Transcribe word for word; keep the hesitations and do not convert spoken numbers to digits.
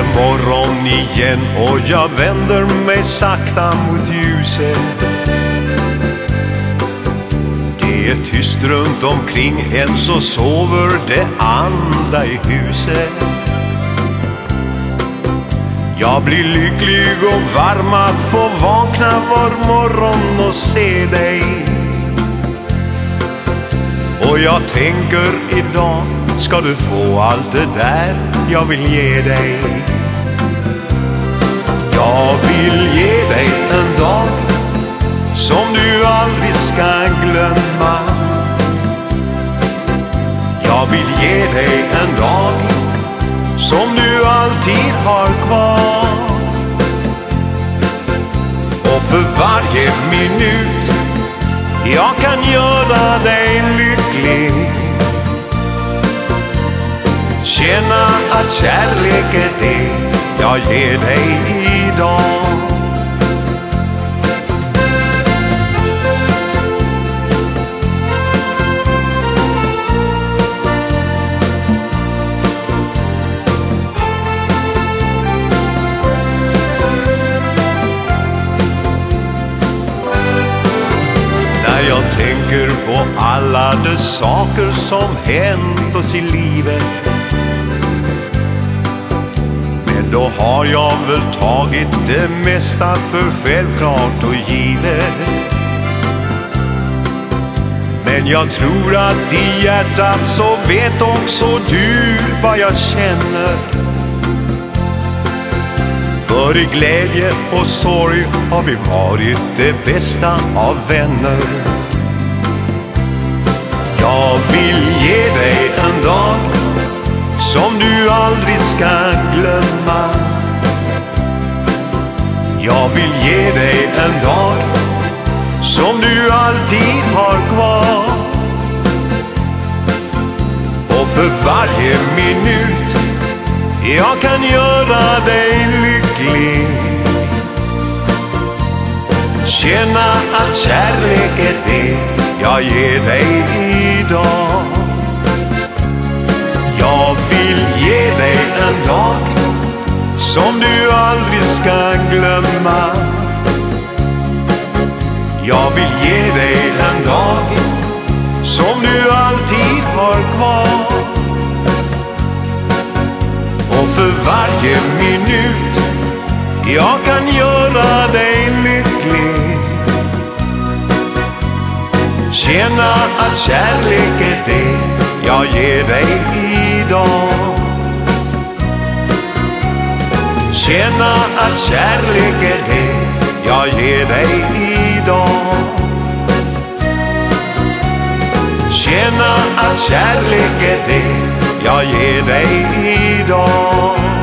morgon igen och jag vänder mig sakta mot ljuset. Det är tyst runt omkring en, så sover det andra i huset. Jag blir lycklig och varm att få vakna var morgon och se dig. Och jag tänker, idag ska du få allt det där jag vill ge dig. Jag vill ge dig en dag som du aldrig ska glömma. Jag vill ge dig en dag som du alltid har kvar. Och för varje minut jag kan göra dig lycklig, känna att kärlek är det jag ger dig idag. När jag tänker på alla de saker som hänt oss i livet, men då har jag väl tagit det mesta för självklart och givet. Men jag tror att i hjärtat så vet också du vad jag känner. För i glädje och sorg har vi varit det bästa av vänner. Jag vill ge dig en dag som du aldrig ska glömma. Jag vill ge dig en dag som du alltid har kvar. Och för varje minut jag kan göra dig lycklig, känna att kärlek är det jag ger dig idag. Jag vill ge dig en dag som du aldrig ska glömma. Jag vill ge dig en dag som du alltid har kvar. Och för varje minut jag kan göra dig lycklig, känna att kärlek är det jag ger dig idag. Känna att kärlek är det jag ger dig idag. Känna att kärlek är det jag ger dig idag.